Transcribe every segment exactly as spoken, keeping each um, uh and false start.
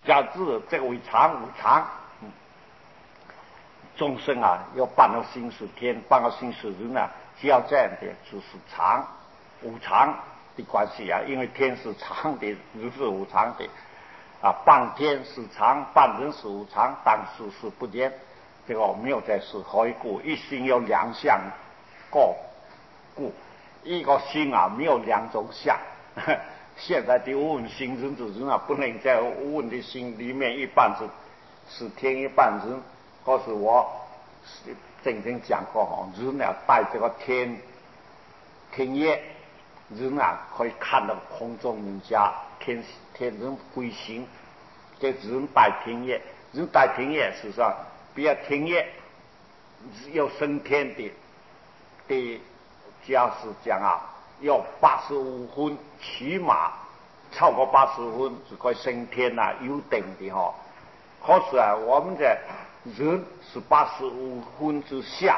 假知这个为常无常，嗯，众生啊，要办到心是天，办到心是人啊，只要这样的就是常无常的关系啊，因为天是常的，人是无常的啊，半天是常，半人是无常，但事是不见。这个没有在是何以故？一心有两相过故，一个心啊没有两种相。现在的问心人之人啊，不能在问的心里面一半是是天，一半人。或是我曾经讲过哈，人啊带这个天天业，人啊可以看到空中人家天天人归心，这人带天业，人带天业事实上比较天业要升天的的，假是讲啊，要八十五分，起码超过八十分就可以升天啊，有等的哈。可是啊，我们的人是八十五分之下，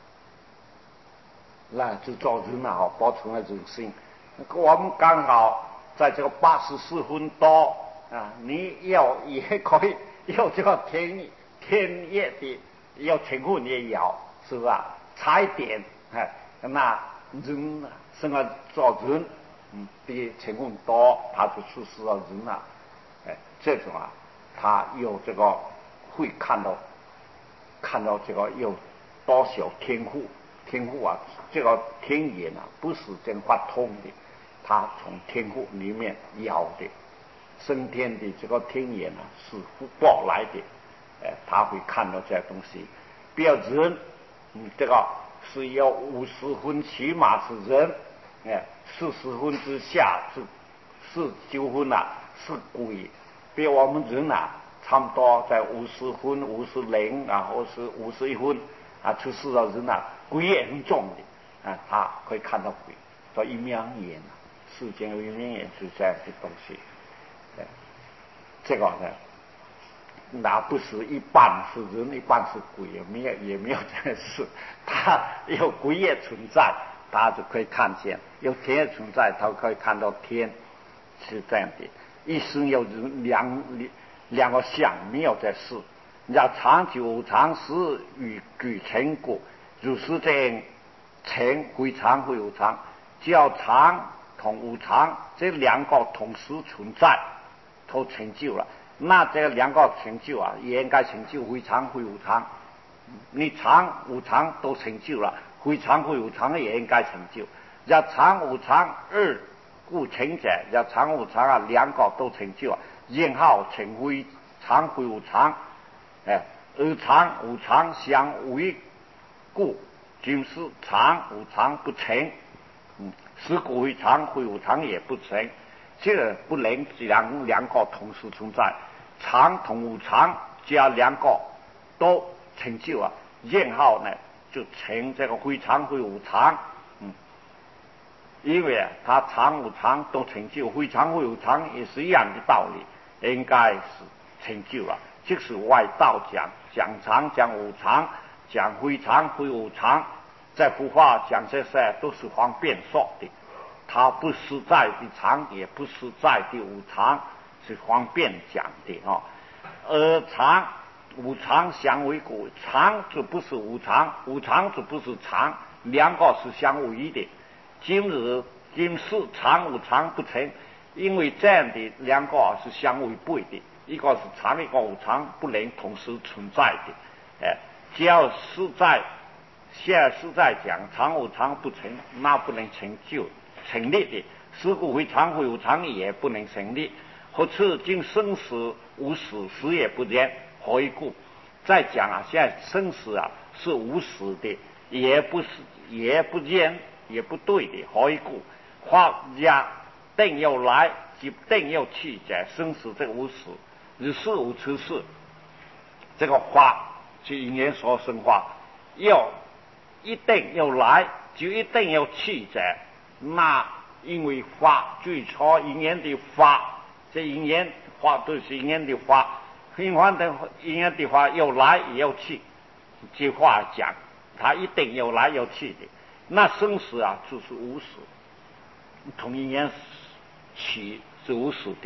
那就做人啊，保存了人性。我们刚好在这个八十四分多啊，你要也可以要这个天天业的，要成分也要，是不是啊？差一点，哎，那人生了做人，嗯，的成分多，他就出世了人啊，哎，这种啊，他有这个会看到。看到这个有多少天赋，天赋啊，这个天眼啊，不是真发通的，他从天赋里面要的，升天的这个天眼啊，是福报来的，哎，他会看到这些东西。比如人，嗯，这个是要五十分，起码是人，哎，四十分之下是是九分啊，是鬼。比如我们人啊。差不多在五十分、五十零啊，或是五十一分啊，出世的人啊，鬼也很重的啊，他可以看到鬼，叫一面眼啊，世间有一面眼是这样的东西。这个呢，那不是一半是人，一半是鬼，也没有也没有这事。他有鬼也存在，他就可以看见；有天也存在，他可以看到天，是这样的。一生有两两个相，没有这事。你要长久长时与俱成果，就是这样成归常会有常，只要常同无常这两个同时存在，都成就了。那这两个成就啊，也应该成就非常会无常。你常无常都成就了，非常会无常也应该成就。要常无常二故成者，要常无常啊，两个都成就啊，然后成非常非无常，哎，而常无常相违故，就是常无常不成，嗯，是故非常非无常也不成，这个不能两两个同时存在，常同无常加两个都成就啊，然后呢就成这个非常非无常。因为啊，它常无常都成就，非常非无常也是一样的道理，应该是成就了。即是外道讲讲常讲无常，讲非常非无常，在佛法讲这些都是方便说的，它不实在的常，也不实在的无常，是方便讲的啊。而常无常相违故，常就不是无常，无常就不是常，两个是相违的。今日今世常无常不成，因为这样的两个是相违背的，一个是常，一个无常，不能同时存在的。哎，只要是在现在是在讲常无常不成，那不能成就成立的。事故非常非无常也不能成立，或是今生死无始，死也不见，何以故？再讲啊，现在生死啊是无始的，也不是也不见。也不对的，何以故？法家定要来，即定要去者，生死这个无始，日事无出世。这个法就因缘所生法，要一定要来，就一定要去者。那因为法最初因缘的法，这因缘法都是因缘的法，因缘的因缘的法要来也要去。这话讲，他一定要来要去的。那生死啊，就是无始，同因缘起是无始的。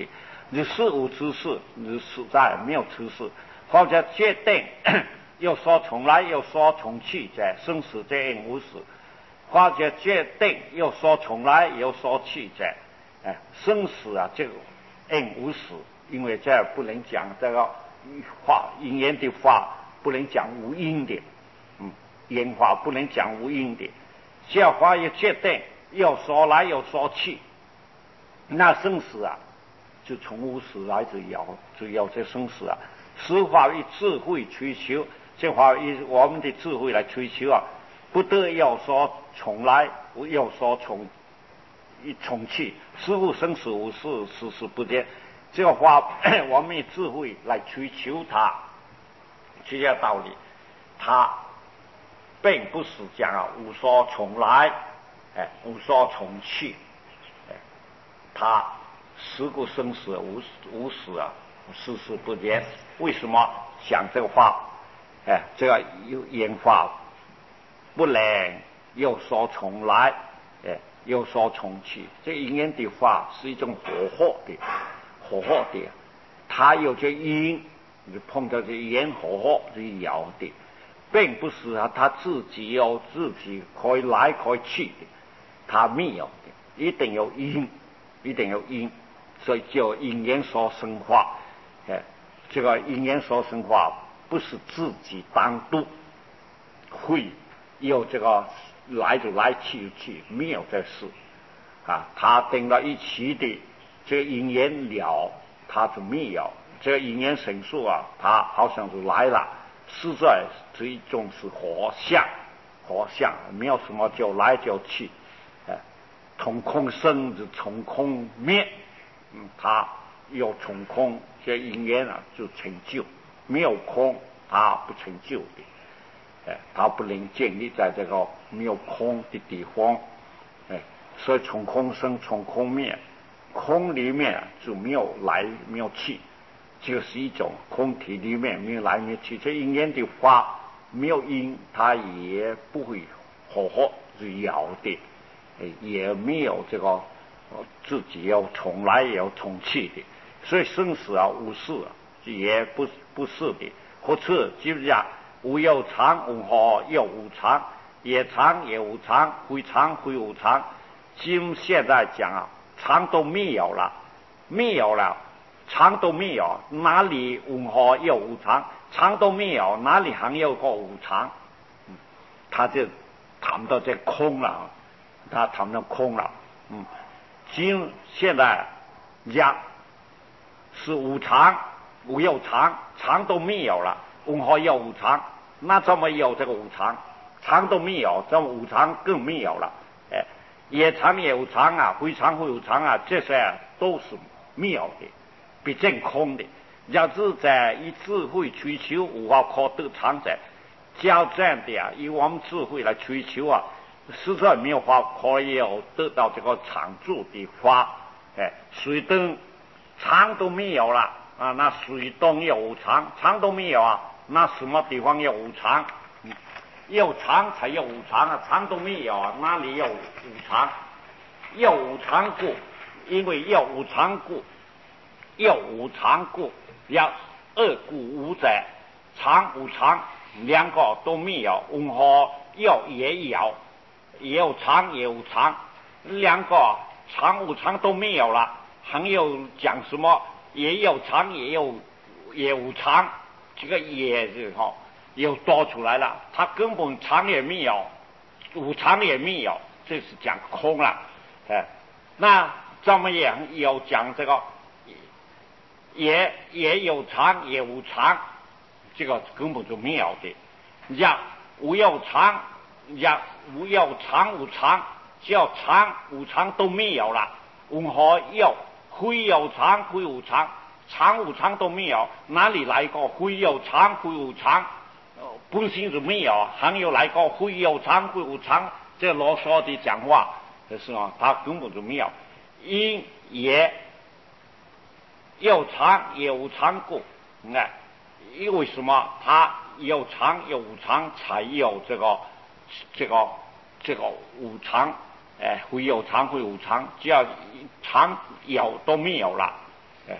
日事无之事，日实在没有此事。或者决定又说从来又说从去者，生死者应无事。或者决定又说从来又说去者，哎，生死啊，这个应无事，因为这不能讲这个话，因缘的话不能讲无因的，嗯，因话不能讲无因的。这话一决定又说来又说去，那生死啊，就从无始来就有，就有这生死啊。实话以智慧追求，这话以我们的智慧来追求啊，不得要说从来，要说从一从去，事物生死无事，时时不变。这个话我们以智慧来追求它，这些道理，它并不是讲啊无说从来，哎，无说从去，哎，它事故生死无无始啊，时时不变。为什么讲这个话？哎，这个言法不能又说从来，哎，又说从去。这因缘的话是一种活活的，活活的，它有这因，你碰到这因活活是有的，并不是啊，他自己有自己可以来可以去的，他没有的，一定有因，一定有因，所以就因缘所生化。哎，这个因缘所生化不是自己单独会有这个来就来去就去，没有这事啊。他等到一起的这个因缘了，他就没有这个因缘生数啊，他好像就来了，实在是一种是活相，活相没有什么就来就去，哎，从空生就从空灭，嗯，他有从空，这因缘啊就成就，没有空他不成就的，哎，他不能建立在这个没有空的地方，哎，所以从空生从空灭，空里面就没有来没有去，就是一种空体里面没有来没有去。这因缘的话没有因，它也不会活活是有的，也没有这个自己要从来也要从去的。所以生死啊无事啊，也不不是的。或者就是讲无有常无何有无常，也常也无常，非常非无常。今现在讲啊，常都没有了，没有了，常都没有，哪里无何有无常？常都没有，哪里还有个无常？嗯，他就谈到这空了，他谈到空了。嗯，今现在讲是无常无有常，常都没有了，无何有无常？那怎么有这个无常？常都没有，这无常更没有了。哎，也常也无常啊，非常非无常啊，这些都是没有的，比真空的。要是在以智慧追求无法可得常者，较这样的啊，以我们智慧来追求啊，实在没有法可以有得到这个常住的法。哎，水灯常都没有了啊，那水灯有无常，常都没有啊，那什么地方有无常？嗯，有常才有无常啊，常都没有啊，哪里有无常？有无常故，因为有无常故，有无常故，要二故无者，常无常两个都没有，无何有也有，也有常也无常，两个常无常都没有了，还有讲什么也有常也有也无常，这个也是哈又多出来了，它根本常也没有，无常也没有，这是讲空了。哎，那怎么也有讲这个也也有常也无常，这个根本就没有的。像无有常，像无有常无常，叫常无常都没有了，无何有非有常非无常，常无常都没有，哪里来个非有常非无常？本性就没有，还有来个非有常非无常，这啰嗦的讲话，是吧？他根本就没有，因也有常也无常故，你看，因为什么？他有常有无常，才有这个这个这个无常，哎，会有常会无常，只要常有都没有了，哎，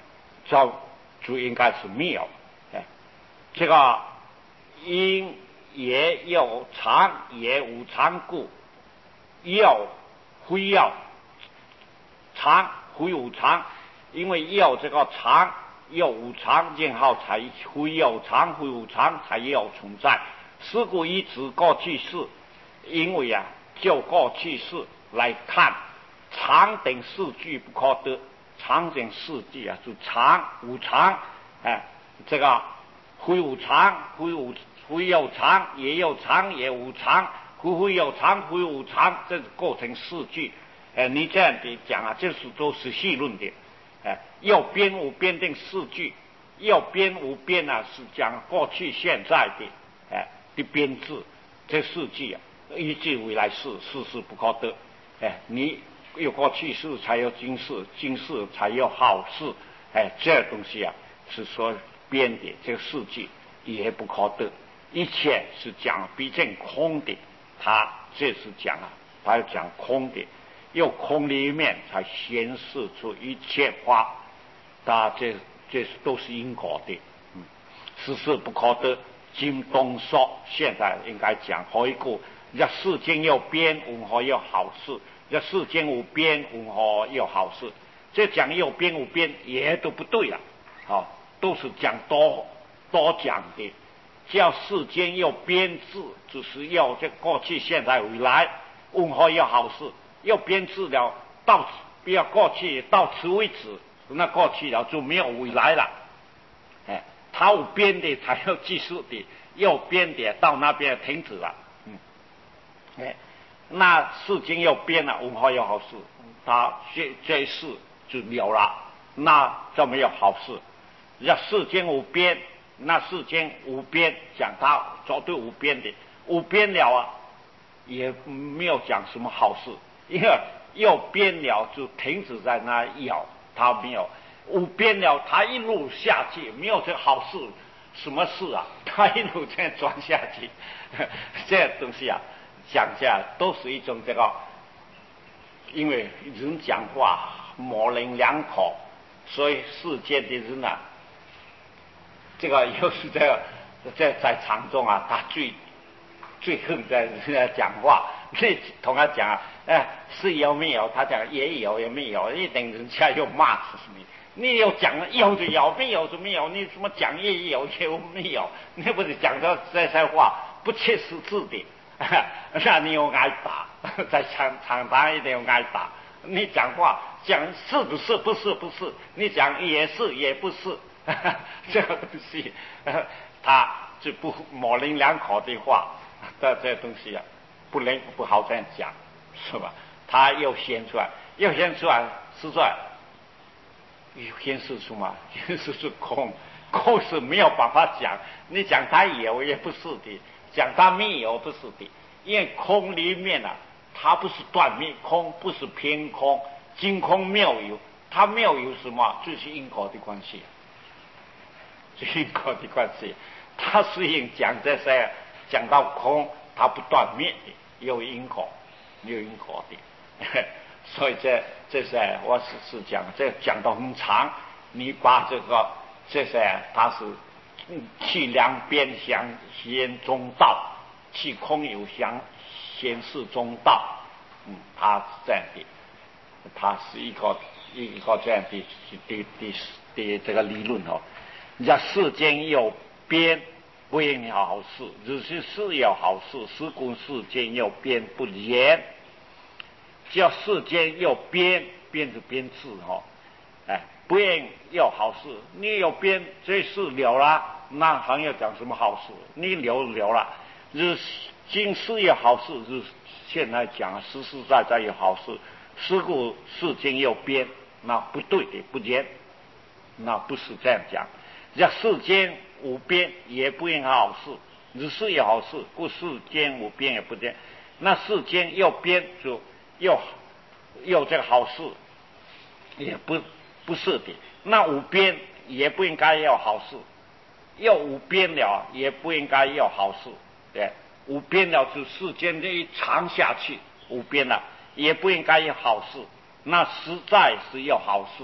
就就应该是妙。哎，这个因也有常，也无常故，要非要常，非无常，因为要这个常，要无常，然后才非要常，非无常才要存在。是故以指过去式，因为啊，就过去式来看，常等四句不可得。常等四句啊，就常无常，哎，这个非无常，非无非有常，也有常，也无常，非非有常，非无常，这是构成四句。哎，你这样的讲啊，这是都是细论的。哎，要边无边定四句，要边无边啊，是讲过去现在的哎的编制，这四句啊，依据未来式，事事不可得。哎，你有过去式才有今世，今世才有好事。哎，这东西啊是说编的，这个四句也不可得。一切是讲毕竟空的，他这是讲啊，他要讲空的，有空里面才显示出一切法，他这这都是因果的。嗯，事事不可得。今东说，现在应该讲何一个？这世间有边，为何有好事？这世间无边，为何有好事？这讲有边无边也都不对了，好、哦，都是讲多多讲的。叫世间有编制，就是要这过去、现在、未来，为何有好事？要编制了，到不要过去到此为止，那过去了就没有未来了。哎，他有编的才有技术的，要编的到那边停止了。嗯，哎，那世间要编了，为何有好事？他这这事就了了，那就没有好事。要世间无边。那世间无边，讲它绝对无边的，无边了啊，也没有讲什么好事，因为要边了就停止在那要，它没有无边了，它一路下去，没有这个好事，什么事啊？它一路这样转下去，这东西啊，讲下都是一种这个，因为人讲话模棱两可，所以世间的人啊。这个又是这个在在场中啊，他最最恨在人家讲话，你同他讲啊，哎，是有没有？他讲也有，也没有，一等人家又骂死你。你有讲有就有，没有就没有，你什么讲也有，也没有，你不是讲到这些话不切实际的，那你又挨打，在场场堂一定要挨打。你讲话讲是不是？不是不是，你讲也是也不是。这个东西，他就不模棱两可的话，这这东西啊，不能不好这样讲，是吧？他又显出来，又显出来，是在显示出嘛？显示出空，空是没有办法讲。你讲他有也不是的，讲他没有不是的，因为空里面啊，它不是断灭空，不是偏空，今空妙有，它妙有什么？就是因果的关系。因果的关系，他虽然讲这些，讲到空，它不断灭的，有因果，有因果的，所以这这些我是是讲，这讲到很长，你把这个这些，它是去两边相显中道，去空有相显示中道，嗯，它是这样的，它是一个一个这样的的的的这个理论哦。这世间有边，不应好事；只是事有好事，是故世间有边不言。叫世间有边，边是边字哈，哎，不应有好事。你有边，这事了了，那还要讲什么好事？你了了了，是今世有好事，是现在讲实实在在有好事。是故世间有边，那不对的，不言，那不是这样讲。这世间无边也不应好事，只是有好事，故世间无边也不见。那世间要边就要要这个好事，也不不是的。那无边也不应该要好事，要无边了也不应该要好事。对，无边了就世间这一长下去，无边了也不应该有好事。那实在是要好事，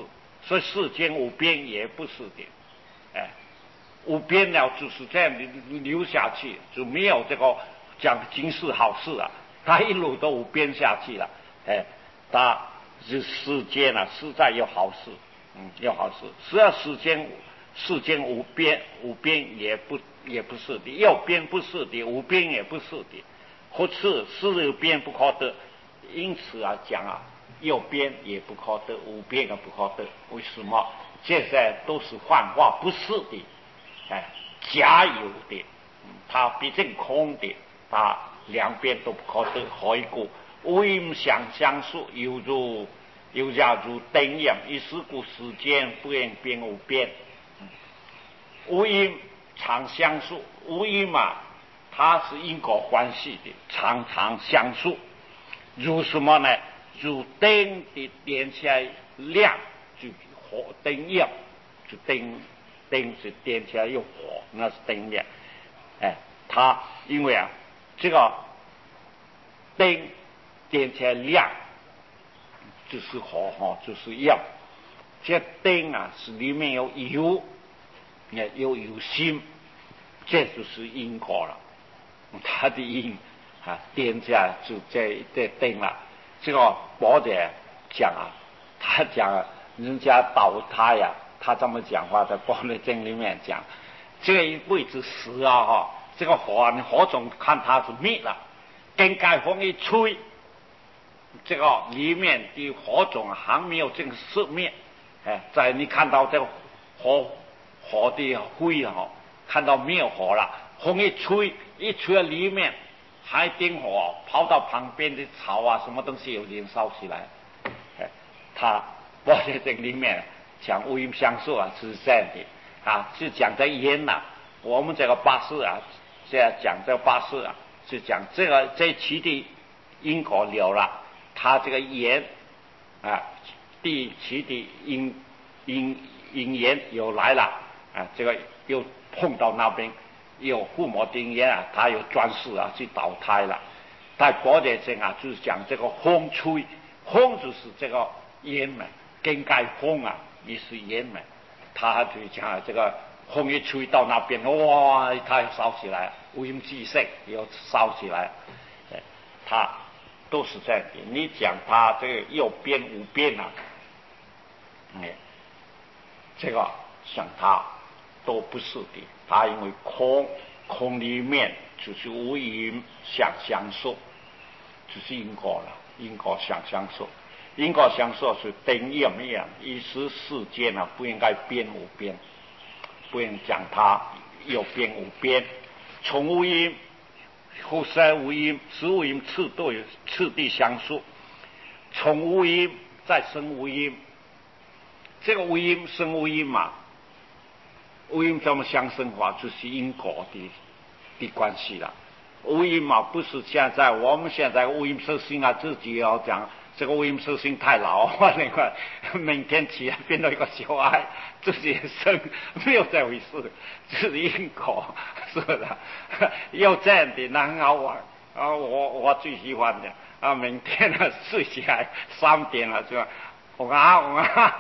所以世间无边也不是的，哎，无边了就是这样流下去，就没有这个讲今世好事啊，它一路都无边下去了，哎，它是世间啊，实在有好事，嗯，有好事。只要世间世间无边，无边也不也不是的，有边不是的，无边也不是的，或是是有边不可得。因此啊，讲啊，有边也不可得，无边也不可得。为什么？这些都是幻化，不是的，哎，假有的，嗯，它毕竟空的，它两边都不可得。何以故？无因相相属，犹如又假如灯一样，以是故世间不言边无边。无因常相属，无因嘛，它是因果关系的，常常相属。如什么呢？如灯的点起来亮，就火灯亮，就灯灯是点起来有火，那是灯亮。哎，它因为啊，这个灯点起来亮，就是火哈，就是药。这灯啊，是里面有油，也有有心，这就是因果了。它的因啊，点起来就这这灯了。这个宝姐讲啊，他讲人家倒塌呀，他这么讲话，在《宝德经》里面讲，这个一辈子死啊哈，这个火啊，你火种看它是灭了，跟盖风一吹，这个里面的火种还没有这个熄灭，哎，在你看到这个火火的灰哈，看到没有火了，风一吹，一吹到里面。还点火，跑到旁边的草啊，什么东西有点烧起来。哎，他我在这里面讲无因相属啊，是这样的啊，是讲这烟呐、啊。我们这个八事啊，这样讲这个八事啊，是讲这个这期的因果了了，他这个烟啊，第七的因因因缘有来了啊，这个又碰到那边。有父母经验啊，他有专事啊去倒胎了。在国界经啊，就是讲这个风吹，风就是这个烟嘛，跟盖风啊也是烟嘛。他就讲这个风一吹到那边，哇，它烧起来，无因即生又烧起来，它都是这样的。你讲它这个有边无边啊，哎，这个像它都不是的。它因为空空里面就是无因相相属，就是因果了。因果相相属，因果相属是灯一样一样，意思世间啊不应该边无边，不应讲它有边无边。从无因，后生无因，实无因次对次第相属。从无因再生无因，这个无因生无因嘛。无因怎么相生法，就是因果的的关系了。无因嘛，不是现在我们现在无因色心啊，自己要讲这个无因色心太老，那个明天起来变到一个小孩，自己生没有这回事，就是因果，是不是？有这样的那很好玩啊！我我最喜欢的啊，明天呢睡起来三点了是吧？我啊我啊，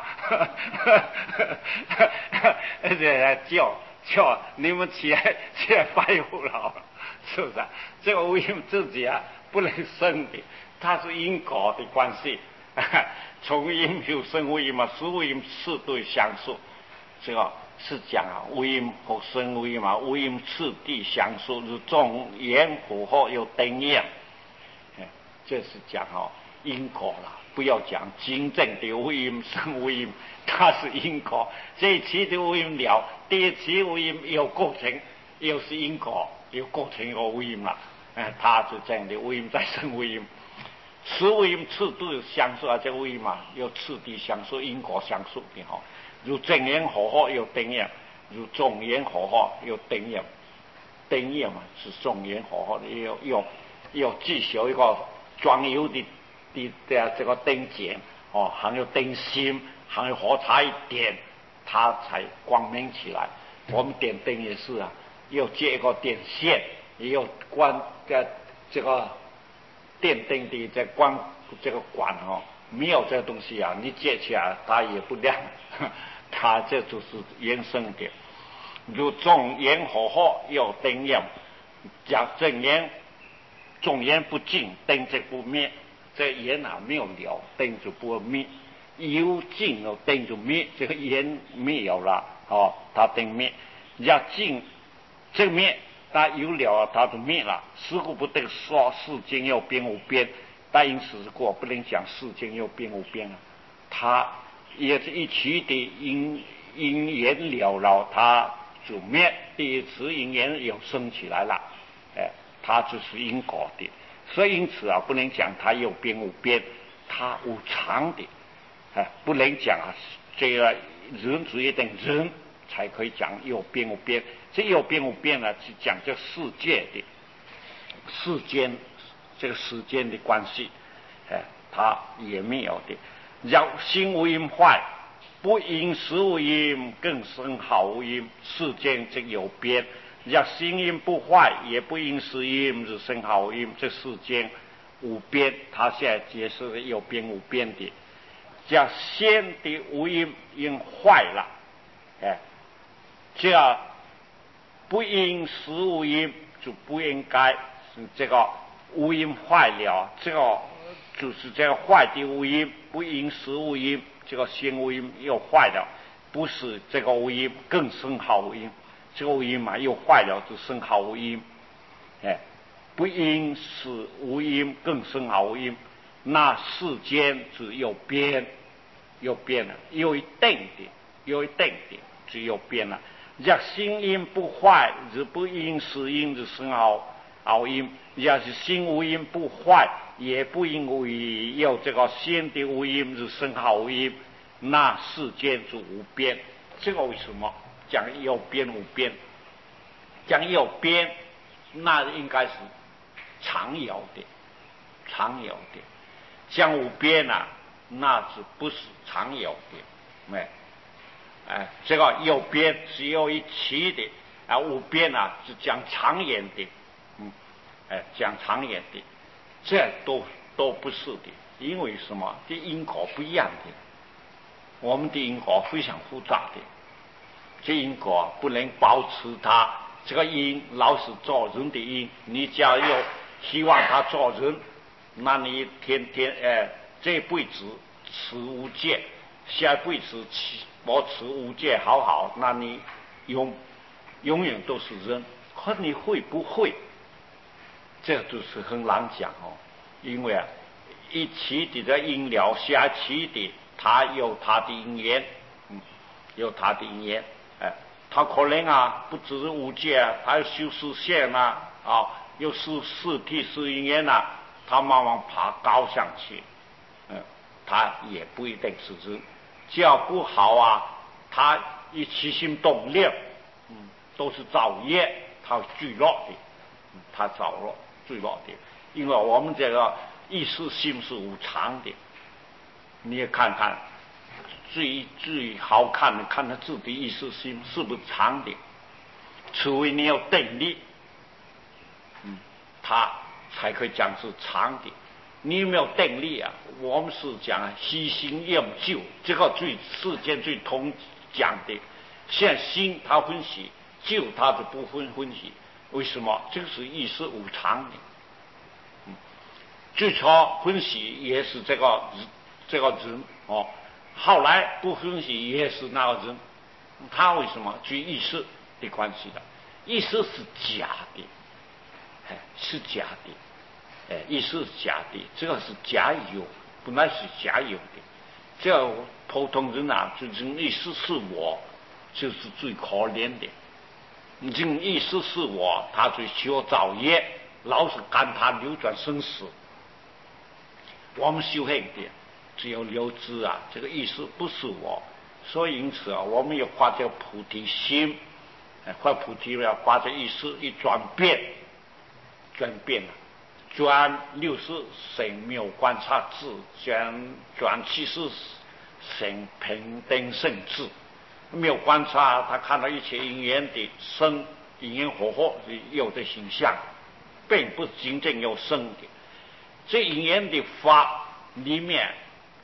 而且叫叫你们起来起来拜父老，是不是？这个无因自己啊不能生的，它是因果的关系。从因有生无因嘛，是无因次对相属，这个是讲啊，无因和生无因嘛，无因次第相属，如众缘火候有灯一样。这是讲哦因果了。不要讲真正的无因生无因，它是因果。这一期的无因了，第一期无因有过程，又是因果，有过程有无因了。哎，它是这样的，无因再生无因，此无因次第相属啊，这无因嘛，有次第相属，因果相属的哈。如正缘和合有灯样，如众缘和合有灯样，灯样嘛是众缘和合的，有有有至少一个装油的。的的这个灯节哦，还有灯芯，还有火柴点，它才光明起来。我们点灯也是啊，要接一个电线，也有关的这个电灯的这光这个管哦， 没有这个东西啊，你接起来它也不亮，它这就是原生的。如众烟火火有灯焰，讲正烟，众烟不尽，灯就不灭。这烟啊没有了，灯就不会灭；有尽了，灯就灭。这个烟灭有了，哦，它灯灭。要尽这灭，它有了，它就灭了。是故不得说世间有边无边。但因此过不能讲世间有边无边啊，它也是一起的因因缘了了，它就灭。第一次因缘又升起来了，哎，它就是因果的。所以因此啊，不能讲它有边无边，它无常的，哎，不能讲啊，这个人只一等人才可以讲有边无边。这有边无边呢，是讲这世界的世间。这个时间的关系，哎，它也没有的。要心无因坏，不因时无因，更生好无因。世间这有边，要心因不坏，也不因时因，是生好无因。这世间无边，它现在解释的有边无边的。叫先的无因因坏了，哎，叫不因时无因，就不应该是这个。无因坏了，这个就是这个坏的无因，不因时无因，这个先无因又坏了，不是这个无因更生好无因，这个无因嘛又坏了，就生好无因，哎，不因是无因更生好无因，那世间只有边，有边了，有一定的，有一定的，只有边了。若心因不坏，日不因时因就生好好因。要是心无因不坏，也不因为有这个先的无因是生好无因，那世间就无边。这个为什么讲有边无边？讲有边，那应该是常有的，常有的。讲无边啊，那是不是常有的？没，哎，这个有边是有一期的，啊，无边啊是讲长远的。哎，讲长远的，这都都不是的，因为什么？这因果不一样的，我们的因果非常复杂的，这因果不能保持它这个因老是做人的因，你只要有希望他做人，那你天天哎这辈子持无戒，下辈子保持无戒好好，那你永永远都是人，可你会不会？这就是很难讲哦，因为啊，一期的这因了，下期的他有他的因缘，嗯，有他的因缘，哎，他可能啊，不只是无戒啊，他有修四线啊，啊，有四四谛四因缘啊，他慢慢爬高上去，嗯，他也不一定是人，只要不好啊，他一起心动念，嗯，都是造业，他坠落的，嗯，他造落。坠落的，因为我们这个意识心是无常的，你也看看最最好看的，看他自己意识心是不是常的，除非你有定力，嗯，他才可以讲是常的。你有没有定力啊？我们是讲虚心厌旧，这个最世间最通讲的。现心他欢喜，旧他就不分欢喜。为什么？这个是意识无常的。嗯，最初欢喜也是这个这个人哦，后来不欢喜也是那个人，他为什么？就意识的关系的。意识是假的，哎，是假的，哎，意识是假的，这个是假有，本来是假有的。这个普通人啊，就是意识是我，就是最可怜的。你这种意识是我，他最需要造业，老是赶他流转生死。我们修行的只有留知啊，这个意识不是我，所以因此啊，我们要发这个菩提心，发菩提要发这意识一转变，转变了，转六十神妙观察智，转转七十神平等圣智。没有观察，他看到一切因缘的生，因缘火火有的形象，并不是真正有生的。这因缘的法里面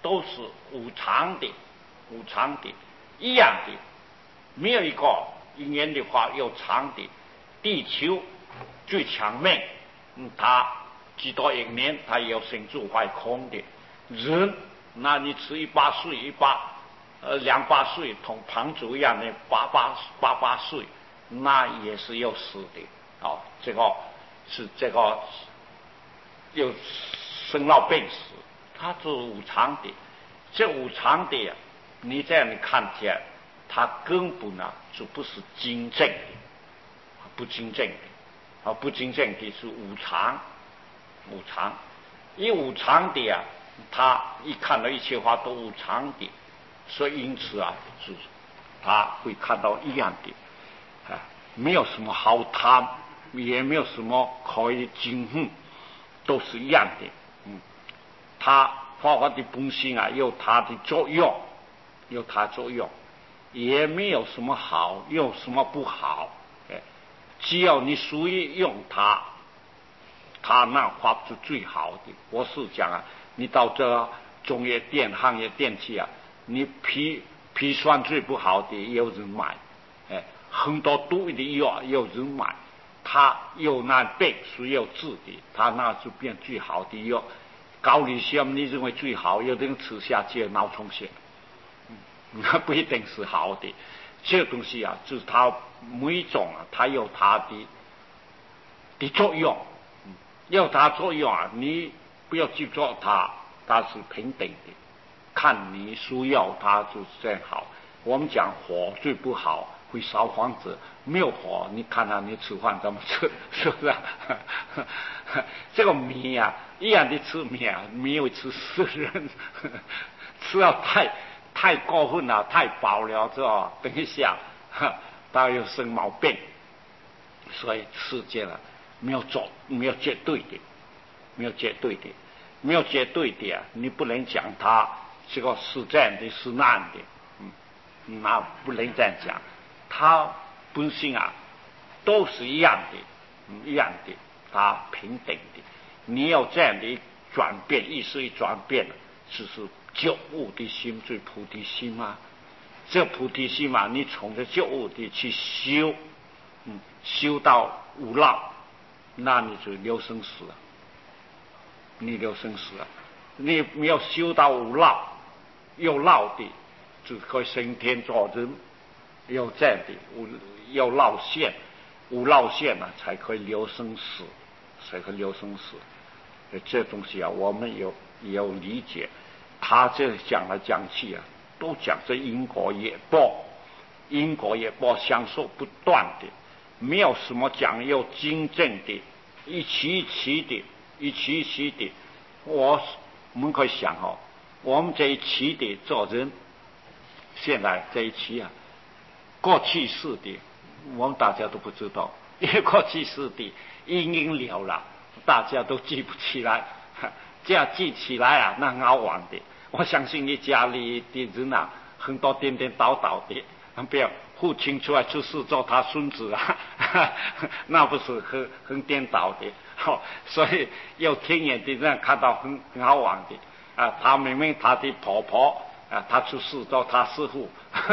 都是无常的，无常的，一样的，没有一个一年的话有常的。地球最强命，嗯，它几多亿年它有生住坏空的。人，那你吃一百岁，一百呃两百岁，同庞祖一样的八八八八岁，那也是有死的。哦，这个是这个有生老病死，它是无常的。这无常的，你这样看起来，它根本呢就不是真正的，不真正的，啊，不真正的是无常，无常。一无常的啊，他一看到一切话都无常的，所以因此啊，就是他会看到一样的，啊，没有什么好谈，也没有什么可以惊恨，都是一样的。嗯，他法法的本性啊，有它的作用，有它作用，也没有什么好，有什么不好。哎，只要你属于用它，它那法是最好的。我是讲啊，你到这中业电、行业电器啊，你砒砒霜最不好的也有人买，哎，很多毒的药也有人买，它有那病是有治的，它那就变最好的药。高丽香你认为最好，有的人吃下去脑充血，那不一定是好的。这个东西啊，就是它每一种啊，它有它的的作用，有它作用啊，你不要去做它，它是平等的，看你需要它就是这样好。我们讲火最不好，会烧房子，没有火，你看啊，你吃饭怎么吃，是不是啊？这个米啊，一样的吃米啊，没有吃死人，吃到太太过分了，太饱了之后，等一下他又生毛病。所以世界啊，没有做，没有绝对的，没有绝对的，没有绝对的啊，你不能讲它这个是这样的，是那样的，嗯，那不能这样讲，它本性啊都是一样的，嗯，一样的，它平等的。你有这样的转变，意识一转变，就是觉悟的心，最菩提心啊。这菩提心嘛，你从这觉悟的去修，嗯，修到无漏，那你就留生死了。你留生死了，你没有修到无漏，有漏的就可以升天做人，有这样的无有漏线，无漏线啊，才可以留生死，才可以留生死。这东西啊，我们有有理解。他这讲来讲去啊，都讲这因果业报，因果业报相受不断的，没有什么讲有真正的，一期一期的，一期一期的。我我们可以想哦，我们这一期的做人，现在这一期啊，过去式的，我们大家都不知道，因为过去式的因因了了。大家都记不起来，这样记起来啊，那很好玩的。我相信你家里的人啊，很多颠颠倒倒的，不要父亲出来出事做他孙子啊，那不是很很颠倒的。哦，所以有天眼的人看到很很好玩的啊，他明明他的婆婆啊，他出事做他师傅，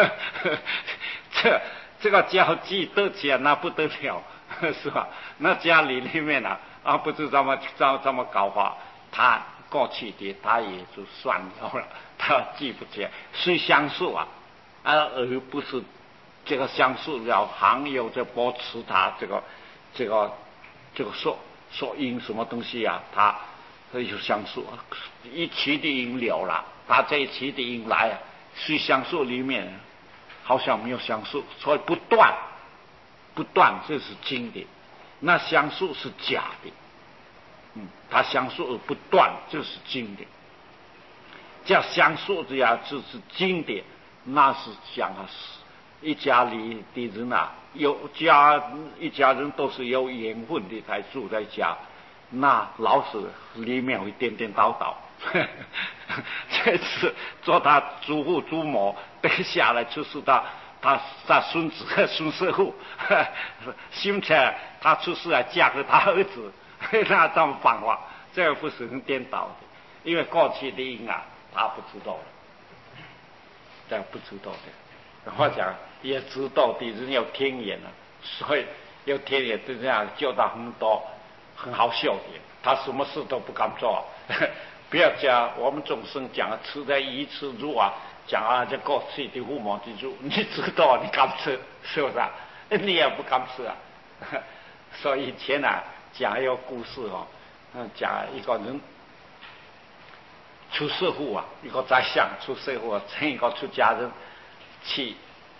这这个交际得起来那不得了，是吧？那家里里面啊。啊，不是这么这这么搞法，他过去的他也就算了了，他记不起来，虽相似啊，啊，而不是这个相似了，还有这保持他这个这个这个说说因什么东西啊，他他有相似，一期的因了了，他这一期的因来啊，虽相似里面好像没有相似，所以不断不断这是真的。那相似是假的，嗯，它相似而不断，这是真的。这相似这样就是真的，那是讲啊，一家里的人啊，有家一家人都是有缘分的才住在家，那老是里面会颠颠倒倒。这次做他祖父祖母等下来就是他。他他孙子孙师傅，现在他出事来嫁给他儿子，那这么办法，这个不是很颠倒的。因为过去的因啊， 他不知道的，这不知道的。我讲也知道的人有天眼啊，所以有天眼就这样教他很多很好笑的，他什么事都不敢做。不要讲我们众生讲吃在鱼吃肉啊，讲啊这过去的父母之猪，你知道你敢吃是不是啊？你也不敢吃啊。所以以前啊讲一个故事哦，嗯，讲一个人出社会啊，一个宰相出社会啊，请一个出家人去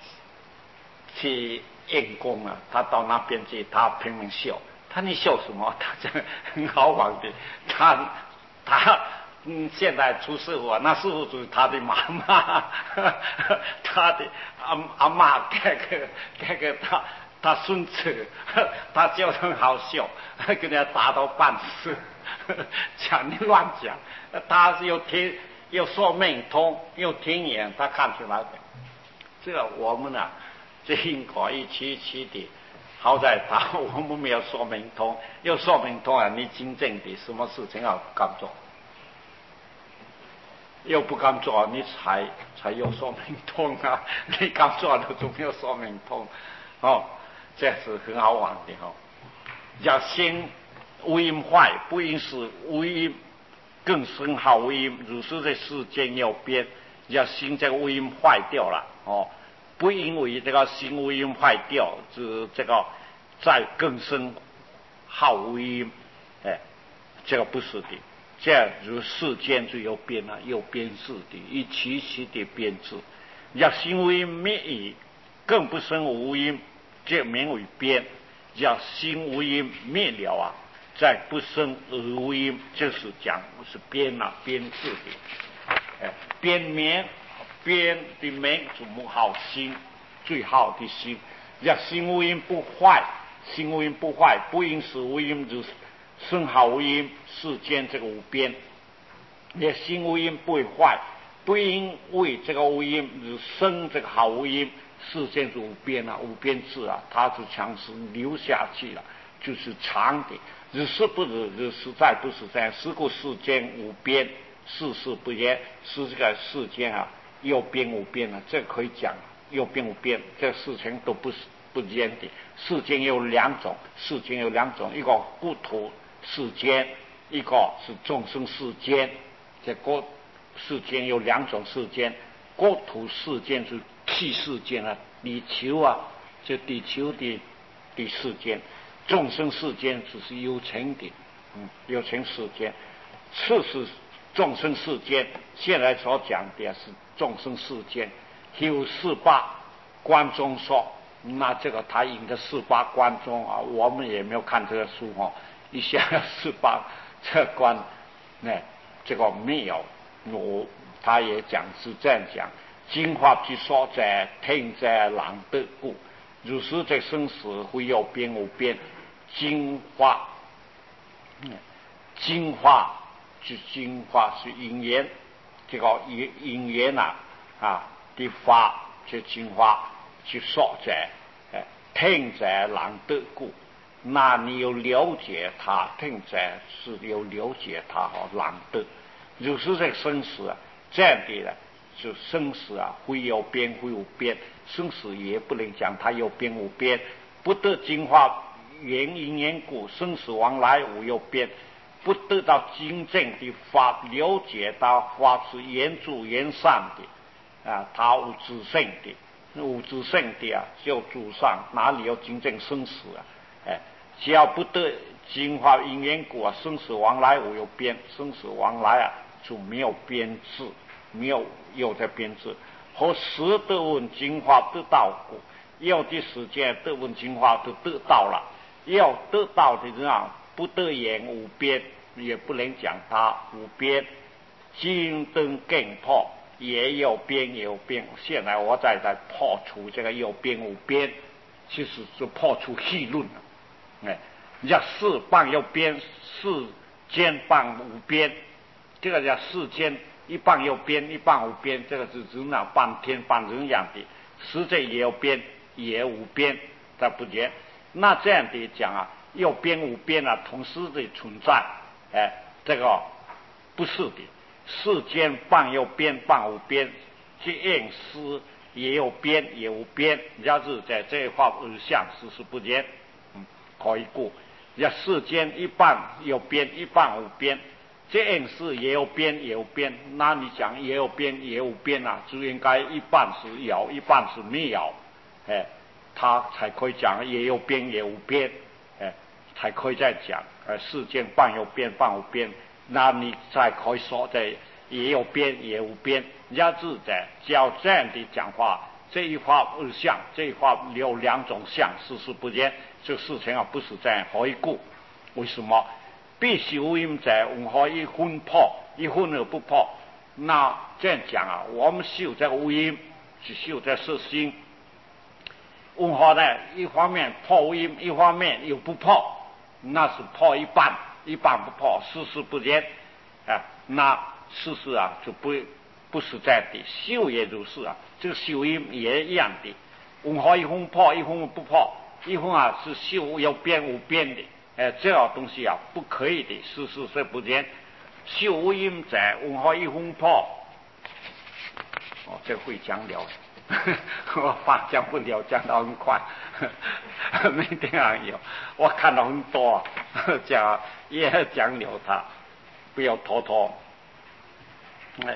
去练功啊，他到那边去，他拼命笑，他你笑什么？他这很好玩的，他他嗯，现在出师傅，那师傅就是他的妈妈，他的阿阿妈，这个这个他他孙子，他就很好笑，给人家打到半死，讲你乱讲，他是有天有说命通，有天眼，他看出来的。这个我们啊，这因果一起一起的，好在他我们没有说明通，有说明通啊，你真正的什么事情要敢做。又不敢做，你才才有说明通啊！你敢做了就没有说明通，哦，这是很好玩的哦。要心无因坏，不因是无因更深好无因，如是这世间要变，要心这个无因坏掉了哦，不因为这个心无因坏掉，是这个再更深好无因，哎，这个不是的。这样如世间就有变啊，有变质的，一起起的变质。要心无因灭矣，更不生无因，这名为变。要心无因灭了啊，再不生而无因，就是讲是变啊，变质的。哎，变名变的名怎么好心，最好的心。要心无因不坏，心无因不坏，不因是无因就是。生好无因，世间这个无边，也心无因不会坏，不因为这个无因而生这个好无因，世间是无边啊，无边智啊，它是强势流下去了，就是长的，日是不日，日实在不实在，是故世间无边，世事不言，是这个世间啊有边无边啊，这可以讲有边无边，这事情都不是不言的。世间有两种，世间有两种，一个故土世间，一个是众生世间。这个世间有两种世间，国土世间是地世间啊，地球啊，这地球的的世间，众生世间只是有情的，嗯，有情世间，次是众生世间。现在所讲的是众生世间，有四八观中说。那这个他引的四八观中啊，我们也没有看这个书哦。一下四八这观，呢，这个没有，我他也讲是这样讲：精华之所在，听在朗得故。如是这生死会有边无边，精华，嗯，精华就精华是因缘，这个因因缘啊啊的法，这精华。去所在，哎，听在朗得故，那你有了解他，听在是有了解他和朗得，就是这个生死啊，这样的呢，就生死啊，会有边会有边，生死也不能讲它有边无边，不得精化缘因缘故，生死往来无有边，不得到真正的法，了解到法是缘住缘散的啊，它无自性的。无自性的啊，就主上哪里有真正生死啊？哎，只要不得净化因缘果啊，生死往来无有边，生死往来啊就没有边制，没有有的边制。和时得闻净化得到果，有的时间得闻净化都得到了，要得到的人啊，不得言无边，也不能讲它无边，金灯更破。也有边也有边，现在我在在破除这个有边无边，其实是破除戏论了。哎，叫世半有边，世间半无边，这个叫世间一半有边，一半无边，这个是指那半天半人样的，实在也有边，也无边，它不见。那这样的讲啊，有边无边啊，同时的存在，哎，这个不是的。 世间半有边，半无边，这样事也有边，也无边。要是在这一块而相，时时不见，嗯，可以过。要世间一半有边，一半无边，这样事也有边，也无边。那你讲也有边，也无边啊，就应该一半是有，一半是没有，哎，他才可以讲也有边，也无边，哎，才可以再讲。呃，世间半有边，半无边。那你才可以说在也有边，也无边。要是在较这样的讲话，这一话二相，这一话有两种相，事事不见。这事情啊，不是这样回顾。为什么？必须无因在文化一分破，一分而不破。那这样讲啊，我们修这个无因，是修这色心。文化呢，一方面破无因，一方面又不破，那是破一半，一半不破，事事不见。啊，那事实啊，就不不是这样的。修也如是啊，这个修因也一样的。文化一分破，一分不破。一分啊是修有边无边的，哎，这样东西啊不可以的，事事虽不见，修无因在文化一分破。哦，这会讲了，我怕讲不了，讲到很快，明天还有，我看到很多，讲也讲了它，不要拖拖。哎，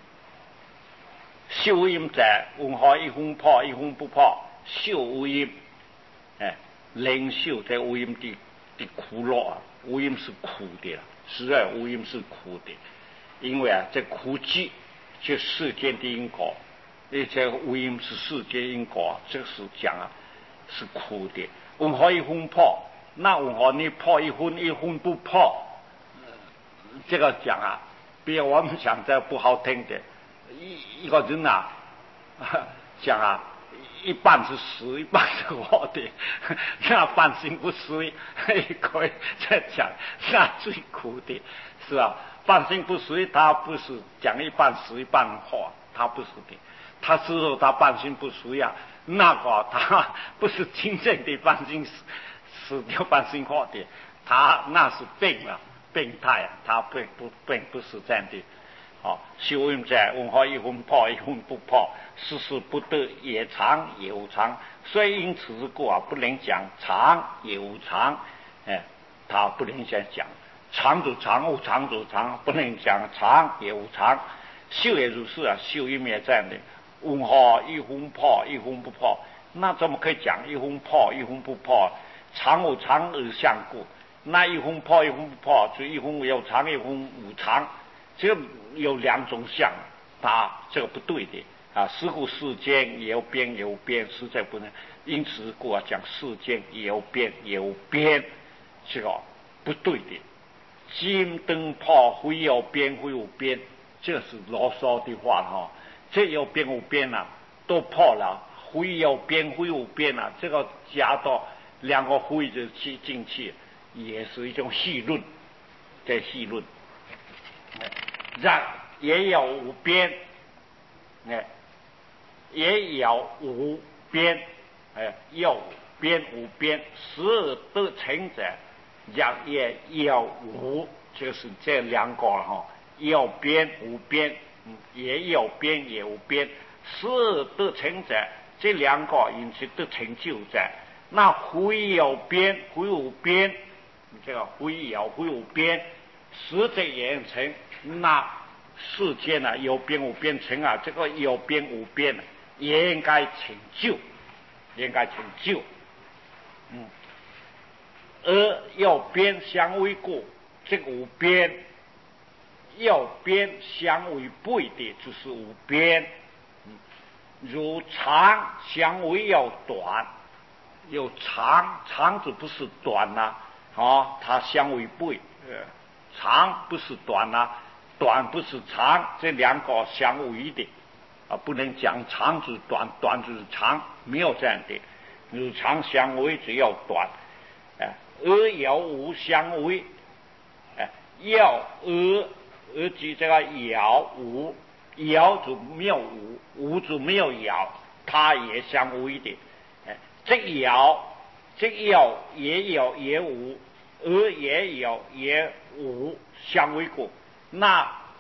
修无因在文化一分破，一分不破，修无因。哎，灵修在无因的的苦乐啊，无因是苦的，实在无因是苦的，因为啊，这苦集就世间的因果，而且无因是世间因果，这个是讲啊是苦的。文化一分破，那文化你破一分，一分不破，这个讲啊，比我们讲这不好听的，一一个人啊讲啊。一半是实，一半是我的，那半心不遂，可以再讲，那最苦的是啊，半心不遂，他不是讲一半实一半话，他不是的，他是说他半心不遂啊，那个他不是真正的半心死掉半心话的，他那是病了，病态啊，他并不并不是这样的。啊，修因在文化一分破，一分不破，事事不得，也常也无常。所以因此之故啊，不能讲常也无常，哎，他不能先讲常就常，无常就常，不能讲常也无常。修也如是啊，修因也这样的，文化一分破，一分不破，那怎么可以讲一分破，一分不破？常无常而相故，那一分破，一分不破，就一分有常，一分无常。这个有两种相，它这个不对的啊。是故世间也有边，也有边，实在不能。因此故啊，讲世间也有边，也有边，这个不对的。金灯泡非有边，非无边，这是啰嗦的话哈。这有边无边啊，都破了。非有边，非无边啊，这个加到两个非就去进去，也是一种戏论，在戏论。让也有无边，哎，也有无边，哎，有边无边，时而得成者，让也有无，就是这两个了哈，有边无边，嗯，也有边也无边，时而得成者，这两个因此得成就者，那非有边，非无边，这个非有非无边。实则言成，那世间啊有边无边成啊，这个有边无边也应该成就，应该成就，嗯，而有边相违故，这个无边，有边相违背的就是无边，嗯，如长相违有短，有长长就不是短呐、啊，啊，它相违背，呃。长不是短呐、啊，短不是长，这两个相违的啊，不能讲长就是短，短就是长，没有这样的。如长相违只有短，哎，而有无相违，哎，要而而即这个有无，有就没有无，无就没有有，它也相违的。哎，这有这有也有也无。而也有也无相违故，那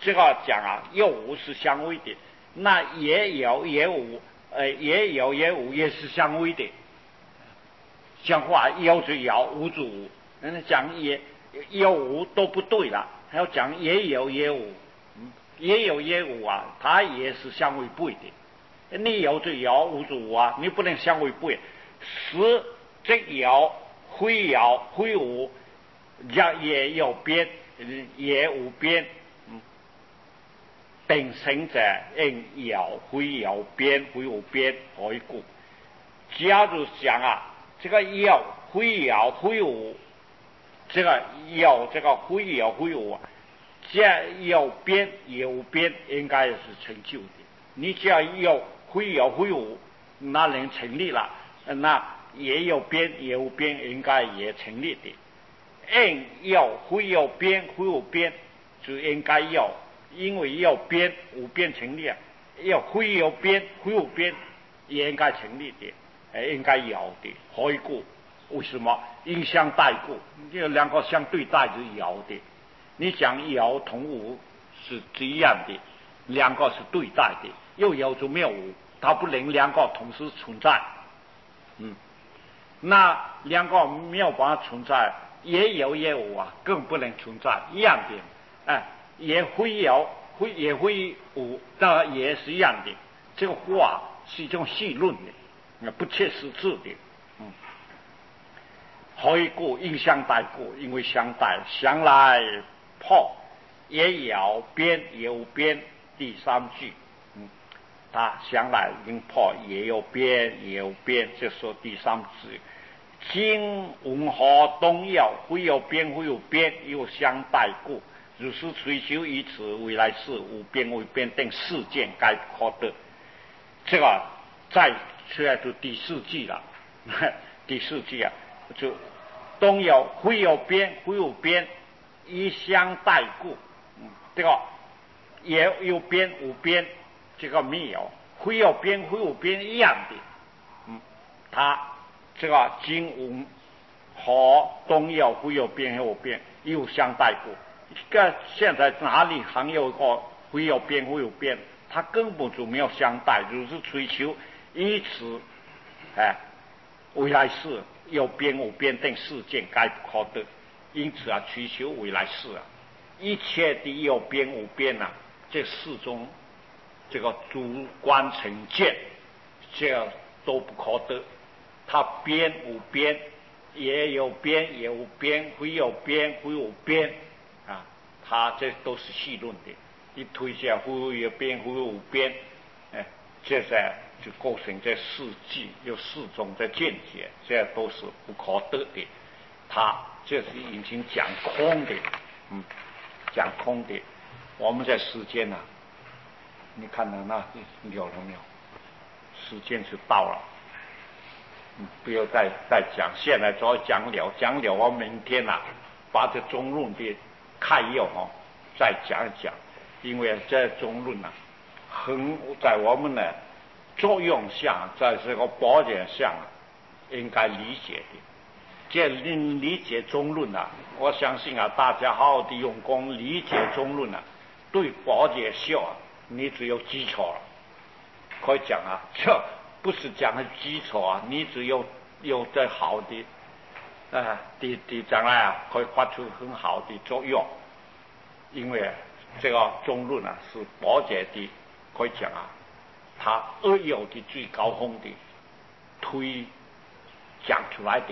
这个讲啊，有无是相违的，那也有也无，呃，也有也无也是相违的。讲话有就有，无就无，人家讲也有无都不对了，还要讲也有也无，嗯，也有也无啊，它也是相违背的。你有就有，无就无啊，你不能相违背。是即有，非有非无，也也有边，也无边。嗯，定性者应有非有边，非无边何以故？假如讲啊。这个有非有非无，这个有这个非有非无，这有边也无边，应该是成就的。你只要有非有非无，那能成立了，那也有边也无边，应该也成立的。应有非有边非无边，就应该有，因为有边无边成立，有非有边非无边，也应该成立的。应该有的，何以故？为什么？因相待故，这两个相对待是有的。你讲有同无是一样的，两个是对待的，又有就没有无，它不能两个同时存在。嗯，那两个没有办法存在，也有也无啊，更不能存在，一样的。哎，也会有，会也会无，那也是一样的。这个话是一种戏论的。不切实际的，嗯，何以故？因相待故，因为相待，相来破，也有边也无边。第三句，嗯，它相来因破，也有边也有边，就说第三句。今文何东有，非有边非有边，又相待故。如是垂求以此未来世，无边无边等事件，该不可得。这个在。现在就第四句了，第四句啊，就东有非有边，非有边，一相待故。嗯，这个也有边无边，这个没有，非有边非有边一样的。嗯，它这个经文和东有非有边非有边又相待故。这个现在哪里还有一个非有边非有边？它根本就没有相待，如是追求。以此，哎，未来世有边无边等事件，该不可得。因此啊，追求未来世啊，一切的有边无边啊，这世中这个主观成见，这都不可得。它边无边，也有边也无边，非有边非无边啊，它这都是戏论的。一推下非有边非无边，哎，这在。就构成这四句有四种的见解，这都是不可得的。他这是已经讲空的，嗯，讲空的。我们在时间呢、啊，你看到那有了没有？时间就到了，嗯，不要再再讲，现在主要讲了，讲了，我明天啊，把这中论的概要哦再讲一讲，因为这中论啊，很在我们呢。作用上，在这个宝典上，应该理解的。这理解中论啊，我相信啊，大家好好的用功理解中论啊，对宝典效啊，你只有基础了。可以讲啊，这不是讲的基础啊，你只有有这好的，啊，的的将来啊，可以发出很好的作用。因为这个中论啊，是宝典的，可以讲啊。他而有的最高峰的推讲出来的，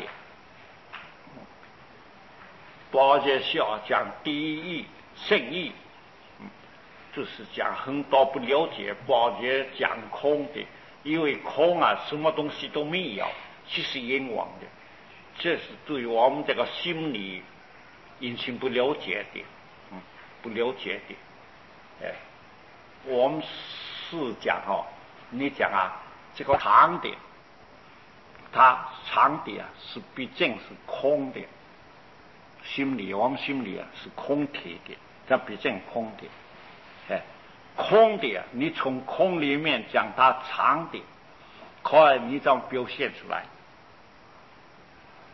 宝洁笑讲第一义圣义，嗯，就是讲很多不了解宝洁讲空的，因为空啊什么东西都没有，其实冤枉的，这是对我们这个心理引起不了解的，嗯，不了解的，哎，我们是讲哦。你讲啊，这个长的，它长的啊是毕竟是空的，心里我们心里啊是空体的，它毕竟空的，哎，空的啊，你从空里面讲它长的，可以你这样表现出来，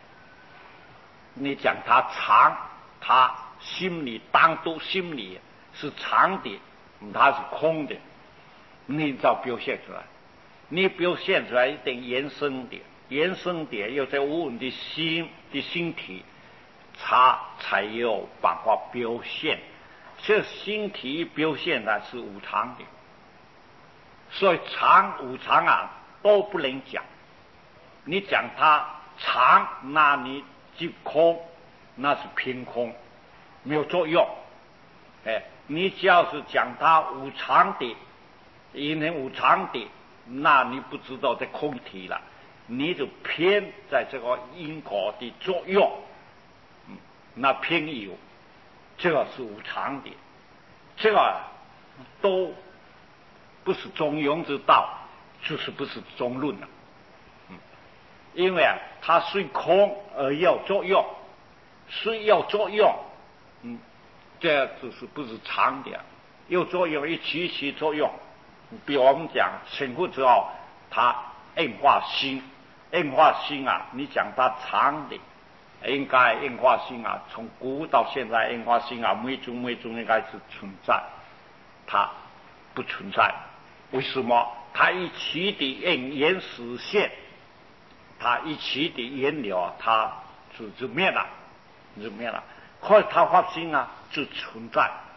你讲它长，它心里单独心里是常的，它是空的，你就表现出来。你表现出来一定延伸点，延伸点有在我们的心的身体，它才有办法表现。这身体表现呢是无常的，所以常无常啊都不能讲。你讲它常，那你即空，那是凭空，没有作用。哎，你只要是讲它无常的，因为无常的，那你不知道这空体了，你就偏在这个因果的作用，嗯，那偏有，这个是无常的，这个都不是中庸之道，就是不是中论了，嗯，因为啊，它虽空而要作用，虽要作用，嗯，这就是不是常的，有作用一起一起作用。比如我们讲醒悟之后，它硬化心，硬化心啊，你讲它常的，应该硬化心啊，从古到现在硬化心啊，每种每种应该是存在，它不存在。为什么？它一起的应缘实现，它一起的缘了，它就就灭了，就灭了。可是它发心啊，就存在。